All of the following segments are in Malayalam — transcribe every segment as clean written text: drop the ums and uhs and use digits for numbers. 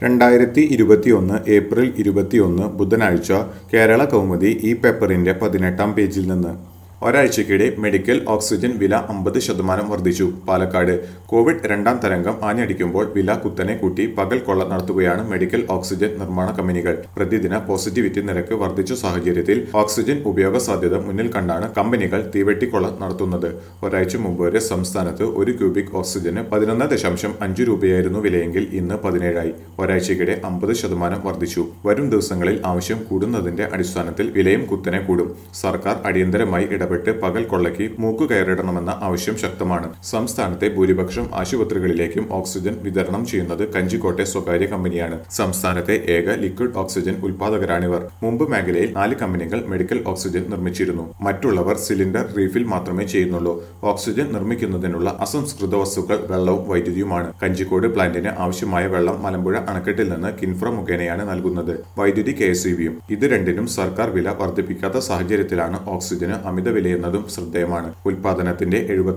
2021 ഏപ്രിൽ 21 ബുധനാഴ്ച കേരള കൗമുദി ഈ പേപ്പറിന്റെ 18-ാം പേജിൽ നിന്ന് ഒരാഴ്ചക്കിടെ മെഡിക്കൽ ഓക്സിജൻ വില 50% വർദ്ധിച്ചു. പാലക്കാട് കോവിഡ് രണ്ടാം തരംഗം ആഞ്ഞടിക്കുമ്പോൾ വില കുത്തനെ കൂട്ടി പകൽ കൊള്ള നടത്തുകയാണ് മെഡിക്കൽ ഓക്സിജൻ നിർമ്മാണ കമ്പനികൾ. പ്രതിദിന പോസിറ്റിവിറ്റി നിരക്ക് വർദ്ധിച്ച സാഹചര്യത്തിൽ ഓക്സിജൻ ഉപയോഗ സാധ്യത മുന്നിൽ കണ്ടാണ് കമ്പനികൾ തീവെട്ടിക്കൊള്ള നടത്തുന്നത്. ഒരാഴ്ച മുമ്പ് വരെ സംസ്ഥാനത്ത് ഒരു ക്യൂബിക് ഓക്സിജന് 11.5 രൂപയായിരുന്നു വിലയെങ്കിൽ ഇന്ന് 17ആയി. ഒരാഴ്ചക്കിടെ 50% വർദ്ധിച്ചു. വരും ദിവസങ്ങളിൽ ആവശ്യം കൂടുന്നതിന്റെ അടിസ്ഥാനത്തിൽ വിലയും കുത്തനെ കൂടും. സർക്കാർ അടിയന്തരമായി ഇടപെട്ട് പകൽ കൊള്ളയ്ക്ക് മൂക്കുകയറിടണമെന്ന ആവശ്യം ശക്തമാണ്. സംസ്ഥാനത്തെ ഭൂരിപക്ഷം ആശുപത്രികളിലേക്കും ഓക്സിജൻ വിതരണം ചെയ്യുന്നത് കഞ്ചിക്കോട്ടെ സ്വകാര്യ കമ്പനിയാണ്. സംസ്ഥാനത്തെ ഏക ലിക്വിഡ് ഓക്സിജൻ ഉൽപാദകരാണിവർ. മുമ്പ് മേഖലയിൽ 4 കമ്പനികൾ മെഡിക്കൽ ഓക്സിജൻ നിർമ്മിച്ചിരുന്നു. മറ്റുള്ളവർ സിലിണ്ടർ റീഫിൽ മാത്രമേ ചെയ്യുന്നുള്ളൂ. ഓക്സിജൻ നിർമ്മിക്കുന്നതിനുള്ള അസംസ്കൃത വസ്തുക്കൾ വെള്ളവും വൈദ്യുതിയുമാണ്. കഞ്ചിക്കോട് പ്ലാന്റിന് ആവശ്യമായ വെള്ളം മലമ്പുഴ അണക്കെട്ടിൽ നിന്ന് കിൻഫ്ര മുഖേനയാണ് നൽകുന്നത്. വൈദ്യുതി KSEBയും. ഇത് രണ്ടിനും സർക്കാർ വില വർദ്ധിപ്പിക്കാത്ത സാഹചര്യത്തിലാണ് ഓക്സിജന് അമിത വിലയെന്നതും ശ്രദ്ധേയമാണ്. ഉൽപാദനത്തിന്റെ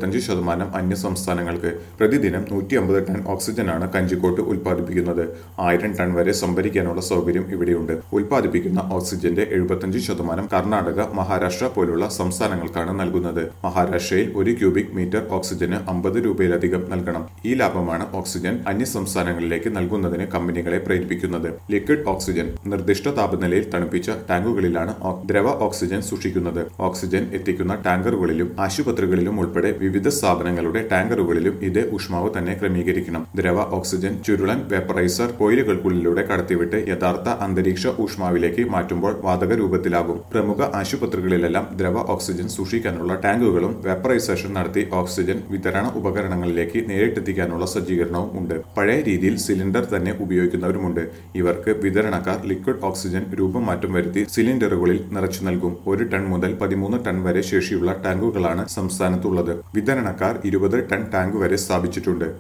75% അന്യ സംസ്ഥാനങ്ങൾക്ക്. പ്രതിദിനം 150 ടൺ ഓക്സിജനാണ് കഞ്ചിക്കോട്ട് ഉൽപ്പാദിപ്പിക്കുന്നത്. 1000 ടൺ വരെ സംഭരിക്കാനുള്ള സൗകര്യം ഇവിടെയുണ്ട്. ഉൽപ്പാദിപ്പിക്കുന്ന ഓക്സിജന്റെ 75% കർണാടക, മഹാരാഷ്ട്ര പോലുള്ള സംസ്ഥാനങ്ങൾക്കാണ് നൽകുന്നത്. മഹാരാഷ്ട്രയിൽ 1 ക്യൂബിക് മീറ്റർ ഓക്സിജന് 50 രൂപയിലധികം നൽകണം. ഈ ലാഭമാണ് ഓക്സിജൻ അന്യ സംസ്ഥാനങ്ങളിലേക്ക് നൽകുന്നതിന് കമ്പനികളെ പ്രേരിപ്പിക്കുന്നത്. ലിക്വിഡ് ഓക്സിജൻ നിർദ്ദിഷ്ട താപനിലയിൽ തണുപ്പിച്ച ടാങ്കുകളിലാണ് ദ്രവ ഓക്സിജൻ സൂക്ഷിക്കുന്നത്. ഓക്സിജൻ എത്തിക്കുന്ന ടാങ്കറുകളിലും ആശുപത്രികളിലും ഉൾപ്പെടെ വിവിധ സ്ഥാപനങ്ങളുടെ ടാങ്കറുകളിലും ഇതേ ഊഷ്മാവ് തന്നെ ക്രമീകരിക്കണം. ദ്രവ ഓക്സിജൻ ചുരുളൻ വേപ്പറൈസർ കോയിലുകൾക്കുള്ളിലൂടെ കടത്തിവിട്ട് യഥാർത്ഥ അന്തരീക്ഷ ഊഷ്മാവിലേക്ക് മാറ്റുമ്പോൾ വാതക രൂപത്തിലാകും. പ്രമുഖ ആശുപത്രികളിലെല്ലാം ദ്രവ ഓക്സിജൻ സൂക്ഷിക്കാനുള്ള ടാങ്കുകളും വേപ്പറൈസേഷൻ നടത്തി ഓക്സിജൻ വിതരണ ഉപകരണങ്ങളിലേക്ക് നേരിട്ടെത്തിക്കാനുള്ള സജ്ജീകരണവും ഉണ്ട്. പഴയ രീതിയിൽ സിലിണ്ടർ തന്നെ ഉപയോഗിക്കുന്നവരുമുണ്ട്. ഇവർക്ക് വിതരണക്കാർ ലിക്വിഡ് ഓക്സിജൻ രൂപമാറ്റം വരുത്തി സിലിണ്ടറുകളിൽ നിറച്ചു നൽകും. 1 ടൺ മുതൽ 13 ടൺ വരെ ശേഷിയുള്ള ടാങ്കുകളാണ് സംസ്ഥാനത്തുള്ളത്. വിതരണക്കാർ 20 ടൺ ടാങ്ക് വരെ സ്ഥാപിച്ചിട്ടുണ്ട്.